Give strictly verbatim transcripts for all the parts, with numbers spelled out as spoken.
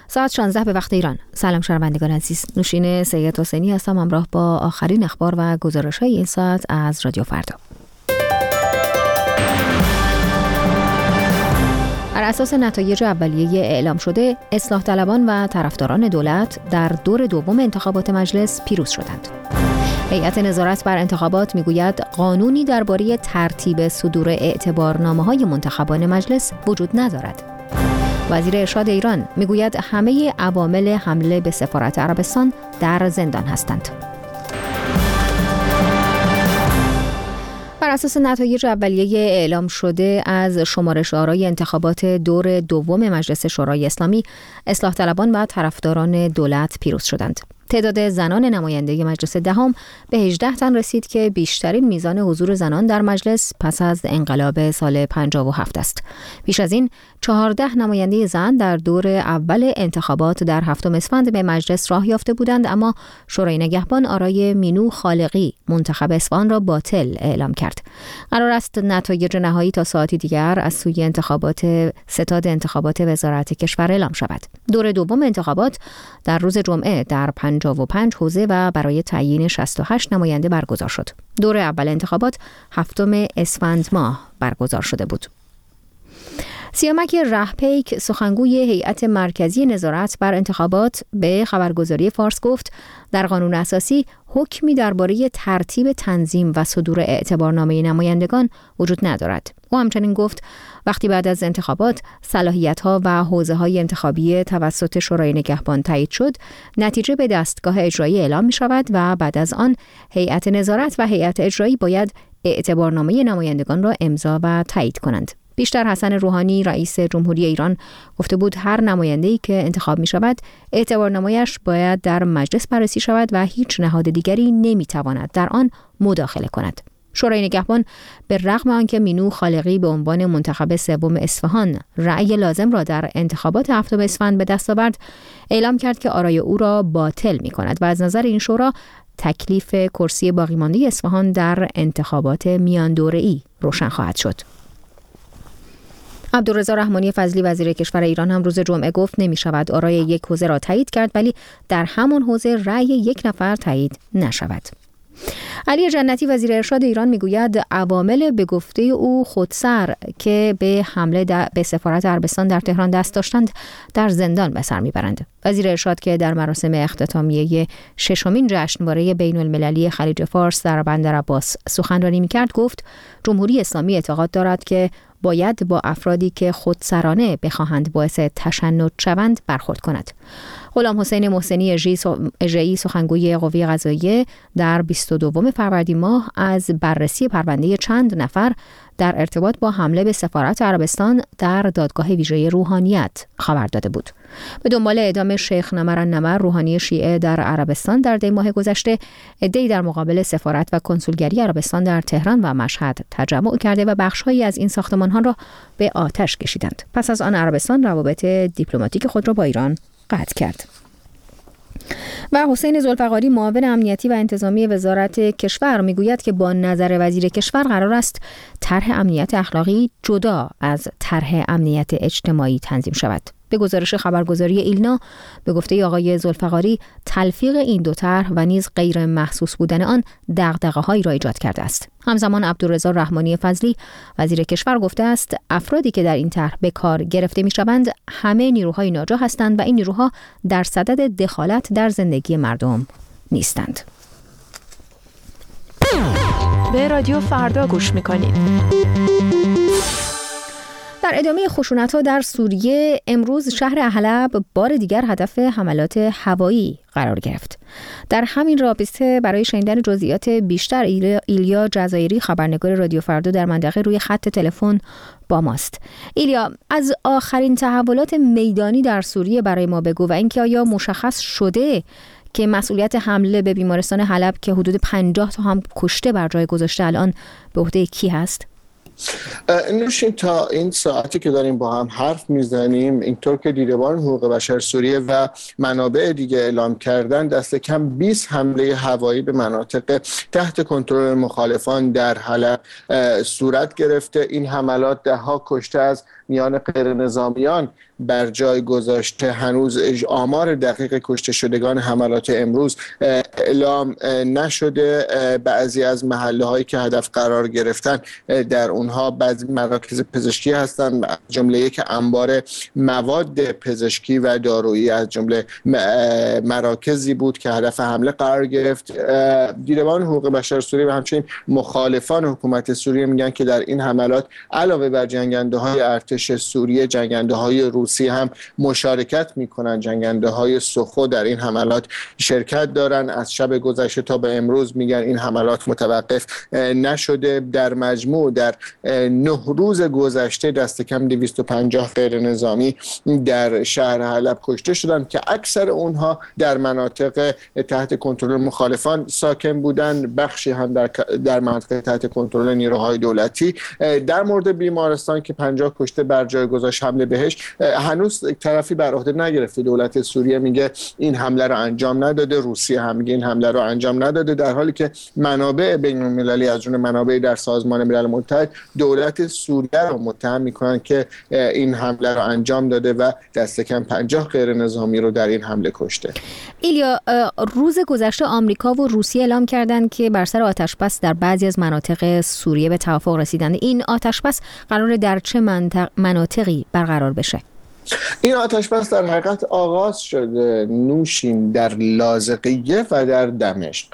ساعت شانزده به وقت ایران. سلام شنوندگان عزیز، نوشین سید حسینی هستم همراه با آخرین اخبار و گزارش‌های این ساعت از رادیو فردا. بر اساس نتایج اولیه اعلام شده، اصلاح طلبان و طرفداران دولت در دور دوم انتخابات مجلس پیروز شدند. هیئت نظارت بر انتخابات میگوید قانونی درباره ترتیب صدور اعتبارنامه‌های منتخبان مجلس وجود ندارد. وزیر ارشاد ایران میگوید همه عوامل حمله به سفارت عربستان در زندان هستند. بر اساس نتایج اولیه اعلام شده از شمارش آرای انتخابات دور دوم مجلس شورای اسلامی، اصلاح طلبان و طرفداران دولت پیروز شدند. تعداد زنان نماینده مجلس دهم به هجده تن رسید که بیشترین میزان حضور زنان در مجلس پس از انقلاب سال پنجاه و هفت است. پیش از این چهارده نماینده زن در دور اول انتخابات در هفتم اسفند به مجلس راه یافته بودند، اما شورای نگهبان آرای مینو خالقی منتخب اصفهان را باطل اعلام کرد. قرار است نتایج نهایی تا ساعتی دیگر از سوی انتخابات ستاد انتخابات وزارت کشور اعلام شود. دور دوم انتخابات در روز جمعه در پنجاه و پنج حوزه و برای تعیین شصت و هشت نماینده برگزار شد. دور اول انتخابات هفتم اسفند ماه برگزار شده بود. سیامک رهپیک سخنگوی هیئت مرکزی نظارت بر انتخابات به خبرگزاری فارس گفت در قانون اساسی حکمی درباره ترتیب تنظیم و صدور اعتبارنامه نمایندگان وجود ندارد. او همچنین گفت وقتی بعد از انتخابات صلاحیت‌ها و حوزه‌های انتخابی توسط شورای نگهبان تایید شد، نتیجه به دستگاه اجرایی اعلام می‌شود و بعد از آن هیئت نظارت و هیئت اجرایی باید اعتبارنامه نمایندگان را امضا و تایید کنند. بیشتر حسن روحانی رئیس جمهوری ایران گفته بود هر نماینده‌ای که انتخاب می شود اعتبارنامه‌اش باید در مجلس بررسی شود و هیچ نهاد دیگری نمی تواند در آن مداخله کند. شورای نگهبان به رغم آنکه مینو خالقی به عنوان منتخب سوم اصفهان رأی لازم را در انتخابات هفتم اسفند به دست آورد، اعلام کرد که آرای او را باطل می کند و از نظر این شورا تکلیف کرسی باقی مانده اصفهان در انتخابات میان دوره‌ای روشن خواهد شد. عبدالرضا رحمانی فضلی وزیر کشور ایران هم روز جمعه گفت نمی شود آرای یک حوزه را تایید کرد ولی در همان حوزه رأی یک نفر تایید نشود. علی جنتی وزیر ارشاد ایران میگوید عوامل به گفته او خودسر که به حمله به سفارت عربستان در تهران دست داشتند در زندان به سر میبرند. وزیر ارشاد که در مراسم اختتامیه ششمین جشنواره بین المللی خلیج فارس در بندر عباس سخنرانی میکرد گفت جمهوری اسلامی اعتقاد دارد که باید با افرادی که خودسرانه بخواهند باعث تشنج شوند برخورد کند. غلام حسین محسنی اژه‌ای سخنگوی قوه قضاییه در بیست و دوم فروردین ماه از بررسی پرونده چند نفر در ارتباط با حمله به سفارت عربستان در دادگاه ویژه روحانیت خبر داده بود. به دنبال اعدام شیخ نمر النمر روحانی شیعه در عربستان در دی ماه گذشته، عده‌ای در مقابل سفارت و کنسولگری عربستان در تهران و مشهد تجمع کرده و بخش‌هایی از این ساختمان‌ها را به آتش کشیدند. پس از آن عربستان روابط دیپلماتیک خود را با ایران قطع کرد. و حسین ذوالفقاری معاون امنیتی و انتظامی وزارت کشور میگوید که با نظر وزیر کشور قرار است طرح امنیت اخلاقی جدا از طرح امنیت اجتماعی تنظیم شود. به گزارش خبرگزاری ایلنا به گفته آقای ذوالفقاری تلفیق این دو طرح و نیز غیر محسوس بودن آن دغدغه‌هایی را ایجاد کرده است. همزمان عبدالرضا رحمانی فضلی وزیر کشور گفته است افرادی که در این طرح به کار گرفته می‌شوند همه نیروهای ناجا هستند و این نیروها در صدد دخالت در زندگی مردم نیستند. به رادیو فردا گوش می‌کنید. در ادامه خشونت‌ها در سوریه امروز شهر حلب بار دیگر هدف حملات هوایی قرار گرفت. در همین رابطه برای شنیدن جزئیات بیشتر ایلیا جزایری خبرنگار رادیو فردا در منطقه روی خط تلفن با ماست. ایلیا، از آخرین تحولات میدانی در سوریه برای ما بگو و اینکه آیا مشخص شده که مسئولیت حمله به بیمارستان حلب که حدود پنجاه تا هم کشته بر جای گذاشته الان به عهده کی هست؟ نوشین تا این ساعتی که داریم با هم حرف میزنیم اینطور که دیدبان حقوق بشر سوریه و منابع دیگه اعلام کردن دست کم بیست حمله هوایی به مناطق تحت کنترل مخالفان در حلب صورت گرفته. این حملات ده ها کشته از میان غیر نظامیان بر جای گذاشته. هنوز آمار دقیق کشته شدگان حملات امروز اعلام نشده. بعضی از محله هایی که هدف قرار گرفتن در اونها بعضی مراکز پزشکی هستند، جمله یک انبار مواد پزشکی و دارویی از جمله مراکزی بود که هدف حمله قرار گرفت. دیدبان حقوق بشر سوریه و همچنین مخالفان حکومت سوریه میگن که در این حملات علاوه بر جنگنده های ارتش سوریه، جنگنده های روسی هم مشارکت میکنن. جنگنده های سخو در این حملات شرکت دارن. از شب گذشته تا به امروز میگن این حملات متوقف نشده. در مجموع در نه روز گذشته دست کم دویست و پنجاه غیر نظامی در شهر حلب کشته شدن که اکثر اونها در مناطق تحت کنترل مخالفان ساکن بودن، بخشی هم در در مناطق تحت کنترل نیروهای دولتی. در مورد بیمارستان که پنجاه کشته بر جای گذاشت حمله بهش، هنوز طرفی بر عهده نگرفته. دولت سوریه میگه این حمله رو انجام نداده، روسیه هم میگه این حمله رو انجام نداده، در حالی که منابع بین‌المللی از جمله منابع در سازمان ملل متحد دولت سوریه رو متهم میکنن که این حمله رو انجام داده و دست کم پنجاه غیر نظامی رو در این حمله کشته. ایلیا، روز گذشته آمریکا و روسیه اعلام کردند که بر سر آتشبس در بعضی از مناطق سوریه به توافق رسیدند. این آتشبس قراره در چه منطق مناطقی برقرار بشه؟ این آتشبس در حقیقت آغاز شده نوشین در لاذقیه و در دمشق.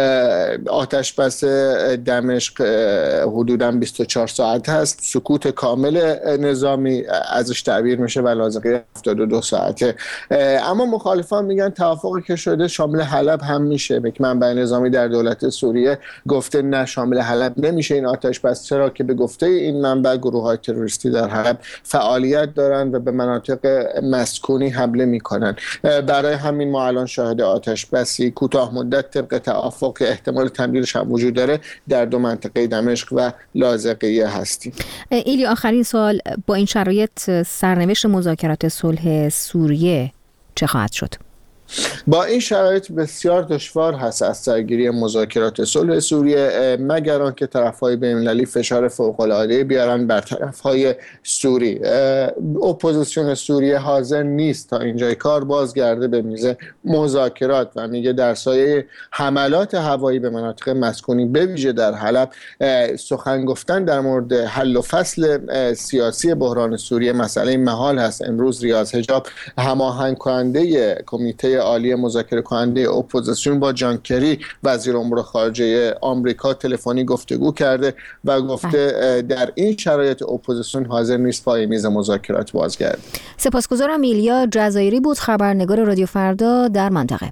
آتشبس دمشق حدوداً بیست و چهار ساعت هست، سکوت کامل نظامی ازش تعبیر میشه، و لاذقیه هفتاد و دو ساعته. اما مخالفان میگن توافقی که شده شامل حلب هم میشه. یک منبع نظامی در دولت سوریه گفته نه، شامل حلب نمیشه این آتشبس، چرا که به گفته این منبع گروه‌های تروریستی در حلب فعالیت دارن و به مناطق مسکونی حمله میکنن. برای همین ما الان شاهد آتشبسی کوتاه مدت طبق توافق که احتمال تمدیدش هم وجود داره در دو منطقه دمشق و لاذقیه هستیم. ایلی، آخرین سوال، با این شرایط سرنوشت مذاکرات صلح سوریه چه خواهد شد؟ با این شرایط بسیار دشوار هست از سرگیری مذاکرات صلح سوریه، مگر آنکه طرف‌های بین‌المللی فشار فوق‌العاده بیارن بر طرف‌های سوری. اپوزیسیون سوریه حاضر نیست تا اینجای کار بازگرده به میز مذاکرات و میگه در سایه حملات هوایی به مناطق مسکونی به ویژه در حلب سخن گفتن در مورد حل و فصل سیاسی بحران سوریه مسئله محال هست. امروز ریاض حجاب هماهنگ کننده کمیته عالی مذاکره کننده اپوزیسیون با جان کری وزیر امور خارجه آمریکا تلفنی گفتگو کرده و گفته در این شرایط اپوزیسیون حاضر نیست پای میز مذاکرات بازگرده. سپاسگزارم. ایلیا جزایری بود، خبرنگار رادیو فردا در منطقه.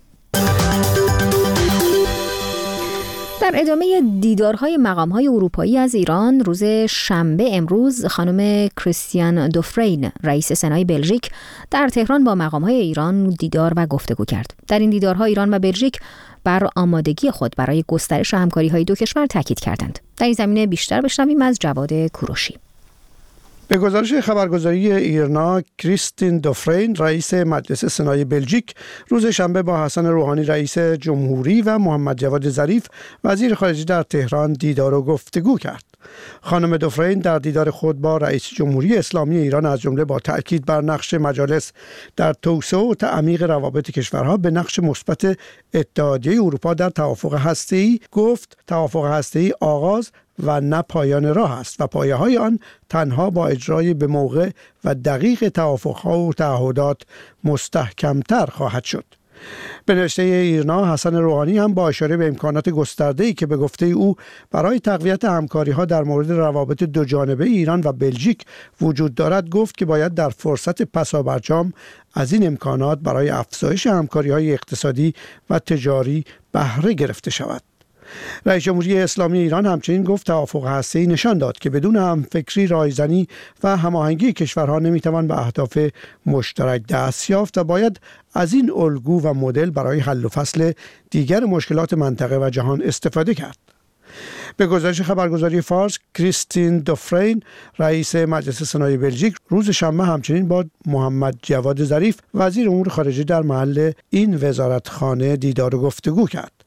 در ادامه دیدارهای مقام‌های اروپایی از ایران، روز شنبه امروز خانم کریستیان دوفرین رئیس سنای بلژیک در تهران با مقام‌های ایران دیدار و گفتگو کرد. در این دیدارها ایران و بلژیک بر آمادگی خود برای گسترش همکاری‌های دو کشور تاکید کردند. در این زمینه بیشتر بشنویم از جواد کوروشی. به گزارش خبرگزاری ایرنا، کریستین دوفرین رئیس مجلس سنای بلژیک روز شنبه با حسن روحانی رئیس جمهوری و محمد جواد ظریف وزیر خارجه در تهران دیدار و گفتگو کرد. خانم دوفرین در دیدار خود با رئیس جمهوری اسلامی ایران از جمله با تأکید بر نقش مجالس در توسعه و تعمیق روابط کشورها به نقش مثبت اتحادیه اروپا در توافق هسته‌ای گفت توافق هسته‌ای آغاز و نه پایان راه است و پایه‌های آن تنها با اجرای به موقع و دقیق توافق‌ها و تعهدات مستحکم‌تر خواهد شد. به نوشته ایرنا، حسن روحانی هم با اشاره به امکانات گسترده‌ای که به گفته او برای تقویت همکاری‌ها در مورد روابط دوجانبه ایران و بلژیک وجود دارد گفت که باید در فرصت پسابرجام از این امکانات برای افزایش همکاری‌های اقتصادی و تجاری بهره گرفته شود. رئیس جمهوری اسلامی ایران همچنین گفت توافق هسته‌ای نشان داد که بدون همفکری، رایزنی و هماهنگی کشورها نمیتوان به اهداف مشترک دست یافت و باید از این الگو و مدل برای حل و فصل دیگر مشکلات منطقه و جهان استفاده کرد. به گزارش خبرگزاری فارس، کریستین دوفرین رئیس مجلس سنای بلژیک روز شنبه همچنین با محمد جواد ظریف وزیر امور خارجه در محل این وزارتخانه دیدار و گفتگو کرد.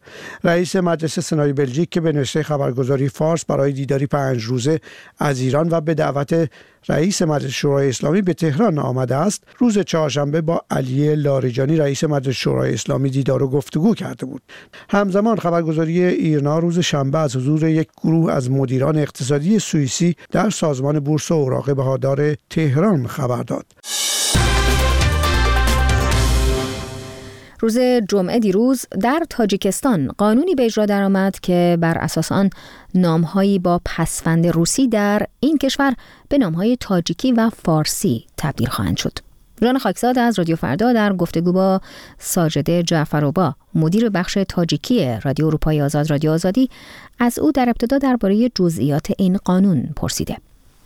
رئیس مجلس سنای بلژیک که به نشریه خبرگزاری فارس برای دیداری پنج روزه از ایران و به دعوت رئیس مجلس شورای اسلامی به تهران آمده است، روز چهارشنبه با علی لاریجانی رئیس مجلس شورای اسلامی دیدار و گفتگو کرده بود. همزمان خبرگزاری ایرنا روز شنبه از حضور یک گروه از مدیران اقتصادی سوئیسی در سازمان بورس و اوراق بهادار تهران خبر داد. روز جمعه دیروز در تاجیکستان قانونی به اجرا درآمد که بر اساس آن نام‌هایی با پسوند روسی در این کشور به نام‌های تاجیکی و فارسی تبدیل خواهند شد. جان خاکزاد از رادیو فردا در گفتگو با ساجده جعفروبا، مدیر بخش تاجیکی رادیو اروپای آزاد رادیو آزادی، از او در ابتدا درباره جزئیات این قانون پرسیده.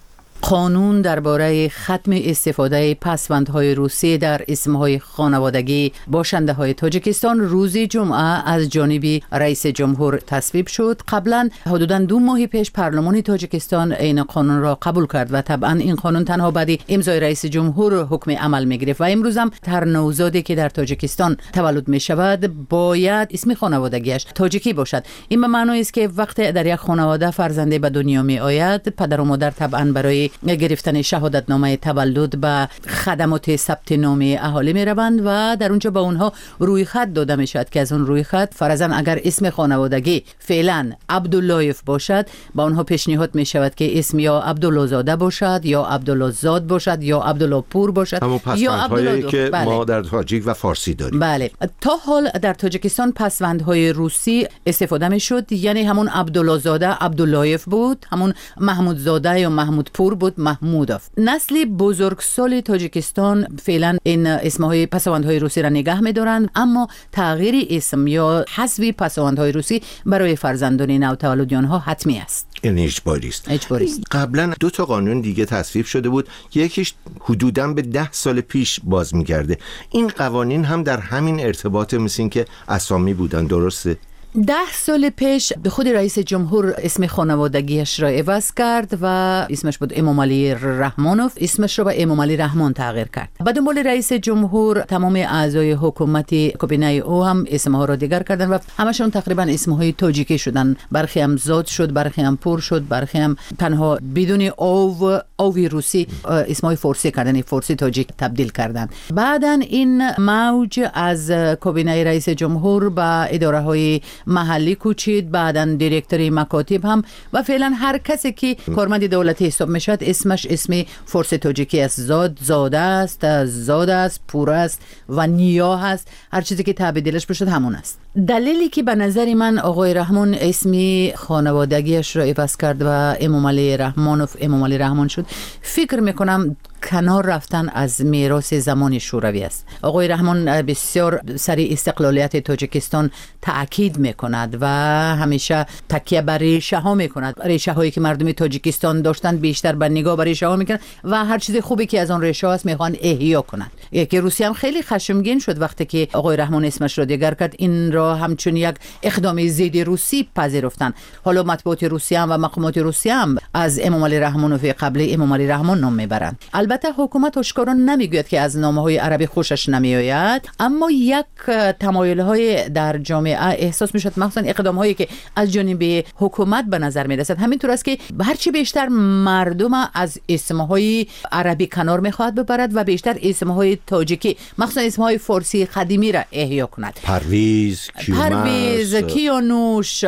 قانون درباره ختم استفاده پسوندهای روسی در اسمهای خانوادگی باشنده‌های تاجیکستان روز جمعه از جانب رئیس جمهور تصویب شد. قبلا حدوداً دو ماه پیش پارلمان تاجیکستان این قانون را قبول کرد و طبعا این قانون تنها بعد امضای رئیس جمهور حکم عمل می‌گرفت و امروز هم هر نوزادی که در تاجیکستان تولد می‌شود باید اسم خانوادگیش تاجیکی باشد. این به معنی است که وقتی در یک خانواده فرزندی به دنیا می‌آید، پدر و مادر طبعا برای گرفتن شهادتنامه تولد به خدمات ثبت نام اهالی می روند و در اونجا به اونها روی خط داده می شود که از اون روی خط فرضاً اگر اسم خانوادگی فعلا عبداللهیف باشد، با اونها پیشنهاد می شود که اسم یا عبدالله زاده باشد یا عبدالله زاد باشد یا عبدالله پور باشد یا عبدالله که بله. ما در تاجیک و فارسی داریم. بله، تا حال در تاجیکستان پسوندهای روسی استفاده می شد، یعنی همون عبدالله زاده عبداللهیف بود، همون محمود زاده یا محمود پور بود محمودوف. نسل بزرگسال تاجیکستان فعلا این اسمهای پسوندهای روسی را نگه می‌دارند، اما تغییر اسم یا حذف پسوندهای روسی برای فرزندان نوتولدی آنها حتمی است. این اجباری است. اجباری است. قبلا دو تا قانون دیگه تصویب شده بود، یکیش حدوداً به ده سال پیش باز می‌گرده. این قوانین هم در همین ارتباط مثل که اسامی بودن، درسته؟ ده سال پیش خود رئیس جمهور اسم خانوادگیش را عوض کرد و اسمش بود امام علی رحمانوف، اسمش را به امام علی رحمان تغییر کرد. بعد دنبال رئیس جمهور تمام اعضای حکومت کابینه او هم اسمها را دیگر کردن و همشون تقریبا اسمهای تاجیکی شدن. برخی هم زاد شد، برخی هم پور شد، برخی هم تنها بدون او اوی روسی اسمهای فارسی کردن، فارسی تاجیک تبدیل کردن. بعداً این موج از کابینه رئیس جمهور به اداره های محلی کوچید، بعداً دیرکتوری مکاتب هم و فعلا هر کسی که کارمند دولتی حساب میشد اسمش اسم فارسی تاجیکی است. زاد زاده است، زاد است، پور است و نیا است، هر چیزی که تبدیلش بشد همون است. دلیلی که به نظر من آقای رحمان اسمی خانوادگیش را عوض کرد و امام علی رحمانوف امام علی رحمان شد، فکر میکنم کنار رفتن از میراث زمان شوروی است. آقای رحمان بسیار سر استقلالیت تاجیکستان تأکید میکند و همیشه تکیه بر ریشه ها میکند. ریشه هایی که مردم تاجیکستان داشتن بیشتر به نگاه بر ریشه ها میکنند و هر چیز خوبی که از آن ریشه هاست میخوان احیا کنند. یکی روسی هم خیلی خشمگین شد وقتی که آقای رحمان اسمش را دیگر کرد، این را همچون یک اقدام ضد روسی پذیرفتن. حالا مطبوعات روسی هم و مقامات روسی هم از امام علی رحمانوف قبلی امام علی رحمان نام میبرند. البته حکومت اشکارا نمیگوید که از نامه‌های عربی خوشش نمیآید، اما یک تمایل‌های در جامعه احساس میشد، مخصوصا اقدام‌هایی که از جانب حکومت به نظر میرسد همینطور است که هرچی بیشتر مردم از اسم‌های عربی کنار میخواهد ببرد و بیشتر اسم‌های تاجیکی مخصوصا اسم‌های فارسی قدیمی را احیا کند. پرویز، پرویز، کیانوش،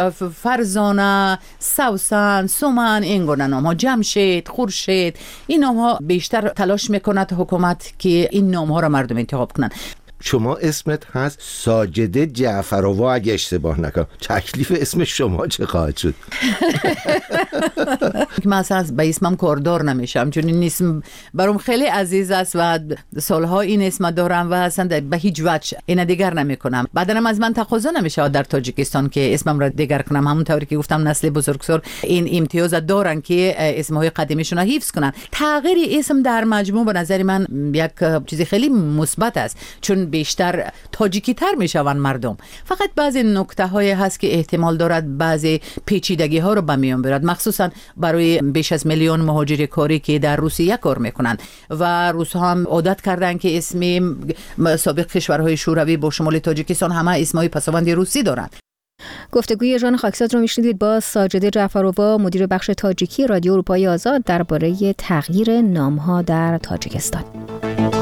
فرزانه، سوسن، سومن، این گونه نام‌ها، جمشید، خورشید، این نام‌ها بیشتر تلاش میکند حکومت که این نام‌ها را مردم انتخاب کنند. شما اسمت هست ساجده جعفروبا، اگه اشتباه نکنم. تکلیف اسم شما چه خواهد شد؟ من اصلا به اسمم کاردار نمیشم، چون این اسم برام خیلی عزیز است و سالها این اسم دارم و اصلا به هیچ وجه این دیگر نمیکنم. بعدنم از من تقاضا نمیشه در تاجیکستان که اسمم را دیگر کنم. همونطوری که گفتم نسل بزرگسال این امتیاز دارن که اسمهای قدیمیشون را حفظ کنن. تغییر اسم در مجموع به نظر من یک چیز خیلی مثبت است، چون بیشتر تاجیکی تر می شوند مردم. فقط بعضی نکته های هست که احتمال دارد بعضی پیچیدگی ها رو به میان برد، مخصوصا برای بیش از میلیون مهاجر کاری که در روسیه کار میکنن و روس ها هم عادت کردن که اسم سابق کشورهای شوروی با شمول تاجیکستان همه اسمای پسوند روسی دارند. گفتگوی ژان خاکساد رو میشنیدید با ساجده جعفرآوا، مدیر بخش تاجیکی رادیو اروپای آزاد، درباره تغییر نام‌ها در تاجیکستان.